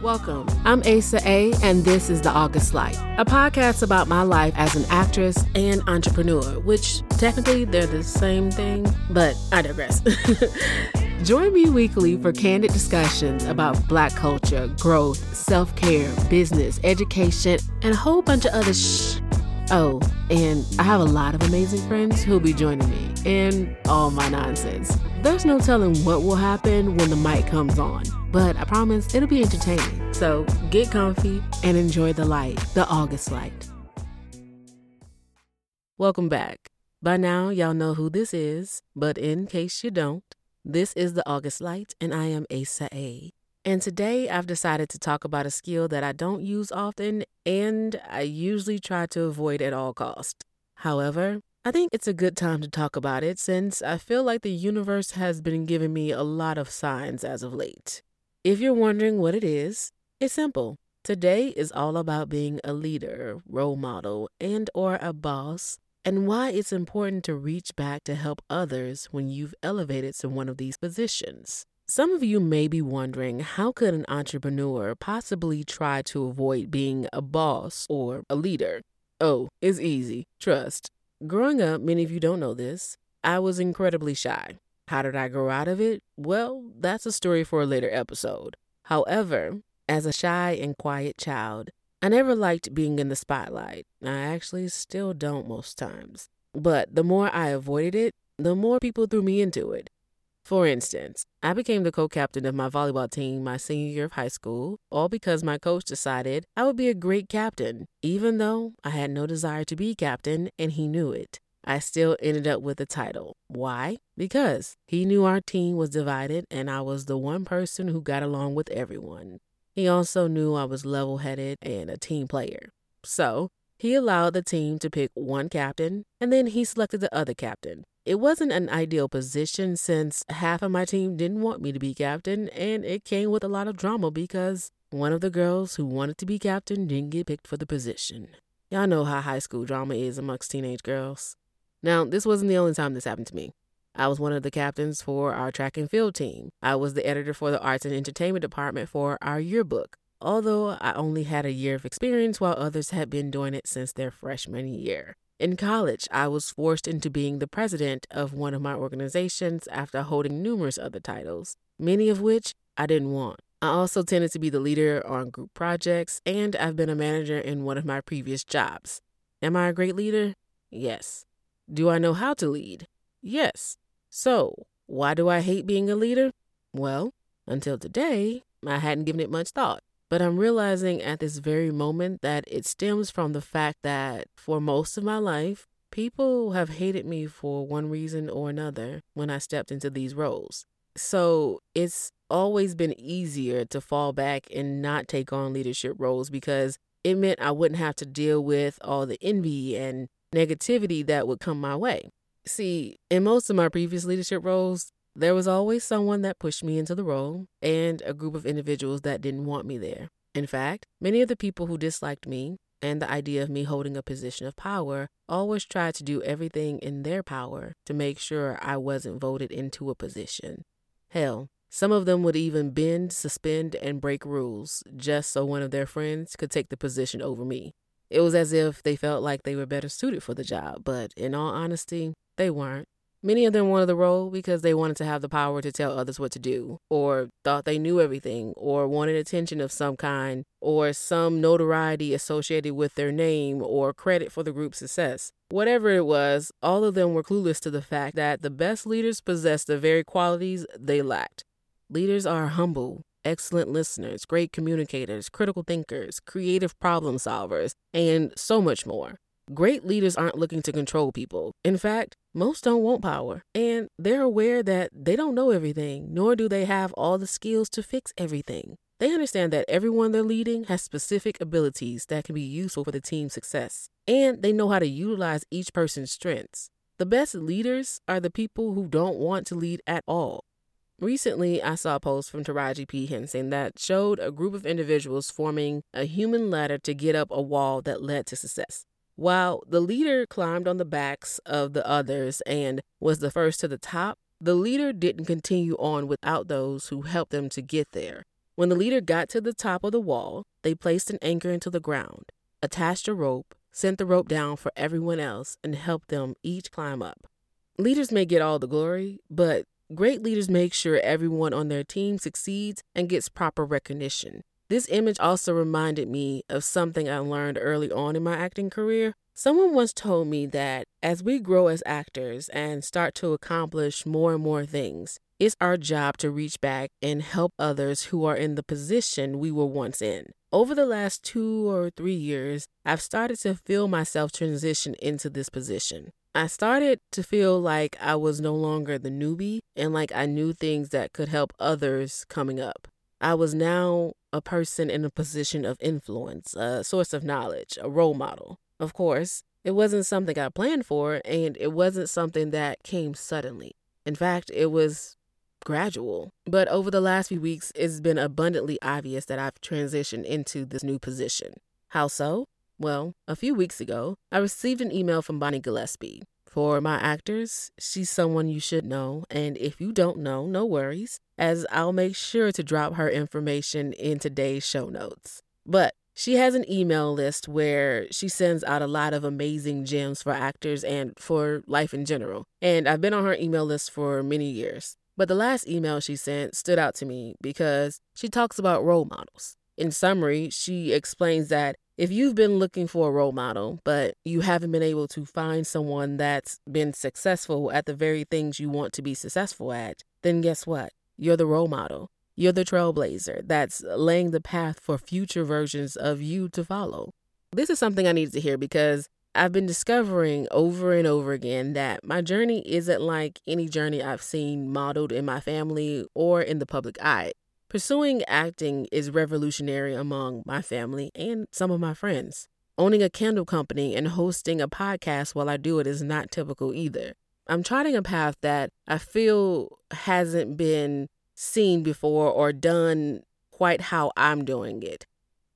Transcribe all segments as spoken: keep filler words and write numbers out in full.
Welcome. I'm Asa A, and this is The August Light, a podcast about my life as an actress and entrepreneur, which technically they're the same thing, but I digress. Join me weekly for candid discussions about Black culture, growth, self-care, business, education, and a whole bunch of other sh. Oh, and I have a lot of amazing friends who'll be joining me in all my nonsense. There's no telling what will happen when the mic comes on, but I promise it'll be entertaining. So get comfy and enjoy the light, the August light. Welcome back. By now, y'all know who this is, but in case you don't, this is the August Light, and I am Asa A. And today I've decided to talk about a skill that I don't use often, and I usually try to avoid at all costs. However, I think it's a good time to talk about it since I feel like the universe has been giving me a lot of signs as of late. If you're wondering what it is, it's simple. Today is all about being a leader, role model, and or a boss, and why it's important to reach back to help others when you've elevated to one of these positions. Some of you may be wondering, how could an entrepreneur possibly try to avoid being a boss or a leader? Oh, it's easy. Trust. Growing up, many of you don't know this, I was incredibly shy. How did I grow out of it? Well, that's a story for a later episode. However, as a shy and quiet child, I never liked being in the spotlight. I actually still don't most times. But the more I avoided it, the more people threw me into it. For instance, I became the co-captain of my volleyball team my senior year of high school, all because my coach decided I would be a great captain, even though I had no desire to be captain and he knew it. I still ended up with the title. Why? Because he knew our team was divided and I was the one person who got along with everyone. He also knew I was level-headed and a team player. So he allowed the team to pick one captain and then he selected the other captain. It wasn't an ideal position since half of my team didn't want me to be captain, and it came with a lot of drama because one of the girls who wanted to be captain didn't get picked for the position. Y'all know how high school drama is amongst teenage girls. Now, this wasn't the only time this happened to me. I was one of the captains for our track and field team. I was the editor for the arts and entertainment department for our yearbook, although I only had a year of experience while others had been doing it since their freshman year. In college, I was forced into being the president of one of my organizations after holding numerous other titles, many of which I didn't want. I also tended to be the leader on group projects, and I've been a manager in one of my previous jobs. Am I a great leader? Yes. Do I know how to lead? Yes. So, why do I hate being a leader? Well, until today, I hadn't given it much thought. But I'm realizing at this very moment that it stems from the fact that for most of my life, people have hated me for one reason or another when I stepped into these roles. So it's always been easier to fall back and not take on leadership roles because it meant I wouldn't have to deal with all the envy and negativity that would come my way. See, in most of my previous leadership roles, there was always someone that pushed me into the role and a group of individuals that didn't want me there. In fact, many of the people who disliked me and the idea of me holding a position of power always tried to do everything in their power to make sure I wasn't voted into a position. Hell, some of them would even bend, suspend, and break rules just so one of their friends could take the position over me. It was as if they felt like they were better suited for the job, but in all honesty, they weren't. Many of them wanted the role because they wanted to have the power to tell others what to do, or thought they knew everything, or wanted attention of some kind, or some notoriety associated with their name, or credit for the group's success. Whatever it was, all of them were clueless to the fact that the best leaders possessed the very qualities they lacked. Leaders are humble, excellent listeners, great communicators, critical thinkers, creative problem solvers, and so much more. Great leaders aren't looking to control people. In fact, most don't want power, and they're aware that they don't know everything, nor do they have all the skills to fix everything. They understand that everyone they're leading has specific abilities that can be useful for the team's success, and they know how to utilize each person's strengths. The best leaders are the people who don't want to lead at all. Recently, I saw a post from Taraji P. Henson that showed a group of individuals forming a human ladder to get up a wall that led to success. While the leader climbed on the backs of the others and was the first to the top, the leader didn't continue on without those who helped them to get there. When the leader got to the top of the wall, they placed an anchor into the ground, attached a rope, sent the rope down for everyone else, and helped them each climb up. Leaders may get all the glory, but great leaders make sure everyone on their team succeeds and gets proper recognition. This image also reminded me of something I learned early on in my acting career. Someone once told me that as we grow as actors and start to accomplish more and more things, it's our job to reach back and help others who are in the position we were once in. Over the last two or three years, I've started to feel myself transition into this position. I started to feel like I was no longer the newbie and like I knew things that could help others coming up. I was now a person in a position of influence, a source of knowledge, a role model. Of course, it wasn't something I planned for, and it wasn't something that came suddenly. In fact, it was gradual. But over the last few weeks, it's been abundantly obvious that I've transitioned into this new position. How so? Well, a few weeks ago, I received an email from Bonnie Gillespie. For my actors, she's someone you should know, and if you don't know, no worries, as I'll make sure to drop her information in today's show notes. But she has an email list where she sends out a lot of amazing gems for actors and for life in general, and I've been on her email list for many years. But the last email she sent stood out to me because she talks about role models. In summary, she explains that if you've been looking for a role model, but you haven't been able to find someone that's been successful at the very things you want to be successful at, then guess what? You're the role model. You're the trailblazer that's laying the path for future versions of you to follow. This is something I needed to hear because I've been discovering over and over again that my journey isn't like any journey I've seen modeled in my family or in the public eye. Pursuing acting is revolutionary among my family and some of my friends. Owning a candle company and hosting a podcast while I do it is not typical either. I'm charting a path that I feel hasn't been seen before or done quite how I'm doing it.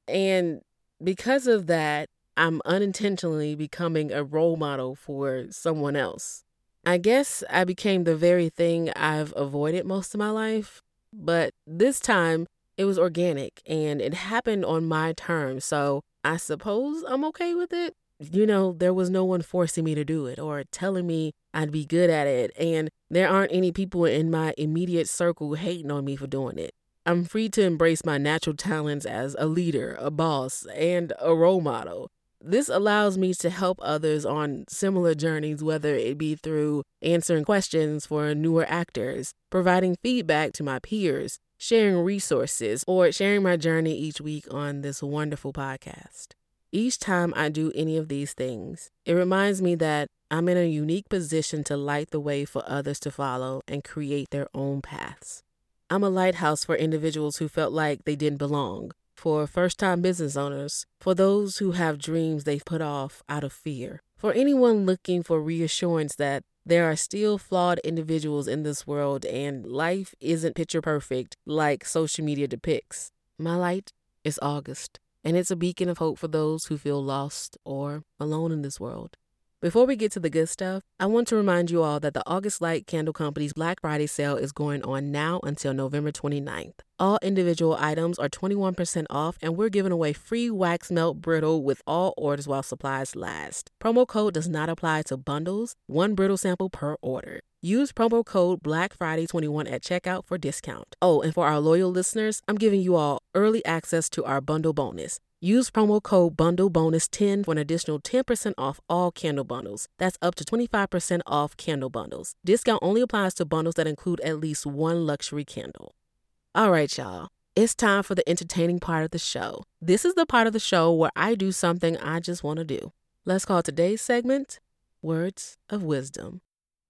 And because of that, I'm unintentionally becoming a role model for someone else. I guess I became the very thing I've avoided most of my life. But this time, it was organic, and it happened on my terms, so I suppose I'm okay with it. You know, there was no one forcing me to do it or telling me I'd be good at it, and there aren't any people in my immediate circle hating on me for doing it. I'm free to embrace my natural talents as a leader, a boss, and a role model. This allows me to help others on similar journeys, whether it be through answering questions for newer actors, providing feedback to my peers, sharing resources, or sharing my journey each week on this wonderful podcast. Each time I do any of these things, it reminds me that I'm in a unique position to light the way for others to follow and create their own paths. I'm a lighthouse for individuals who felt like they didn't belong, for first-time business owners, for those who have dreams they've put off out of fear, for anyone looking for reassurance that there are still flawed individuals in this world and life isn't picture perfect like social media depicts. My light is August, and it's a beacon of hope for those who feel lost or alone in this world. Before we get to the good stuff, I want to remind you all that the August Light Candle Company's Black Friday sale is going on now until November twenty-ninth. All individual items are twenty-one percent off, and we're giving away free wax melt brittle with all orders while supplies last. Promo code does not apply to bundles, one brittle sample per order. Use promo code Black Friday twenty-one at checkout for discount. Oh, and for our loyal listeners, I'm giving you all early access to our bundle bonus. Use promo code bundle bonus ten for an additional ten percent off all candle bundles. That's up to twenty-five percent off candle bundles. Discount only applies to bundles that include at least one luxury candle. All right, y'all. It's time for the entertaining part of the show. This is the part of the show where I do something I just want to do. Let's call today's segment Words of Wisdom.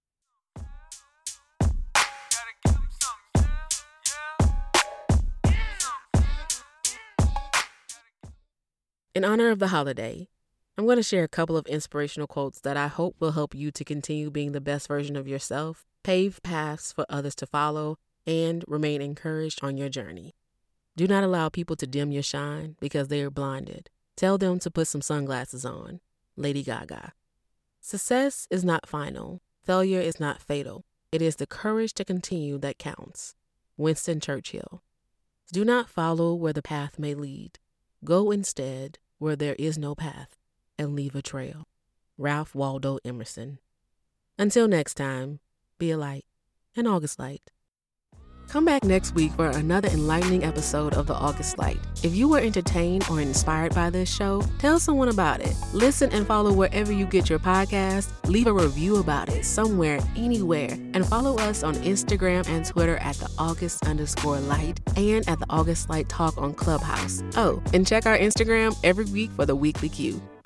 In honor of the holiday, I'm going to share a couple of inspirational quotes that I hope will help you to continue being the best version of yourself, pave paths for others to follow, and remain encouraged on your journey. Do not allow people to dim your shine because they are blinded. Tell them to put some sunglasses on. Lady Gaga. Success is not final. Failure is not fatal. It is the courage to continue that counts. Winston Churchill. Do not follow where the path may lead. Go instead where there is no path and leave a trail. Ralph Waldo Emerson. Until next time, be a light, an August light. Come back next week for another enlightening episode of The August Light. If you were entertained or inspired by this show, tell someone about it. Listen and follow wherever you get your podcast. Leave a review about it somewhere, anywhere. And follow us on Instagram and Twitter at the August underscore light and at the August Light Talk on Clubhouse. Oh, and check our Instagram every week for the weekly Q.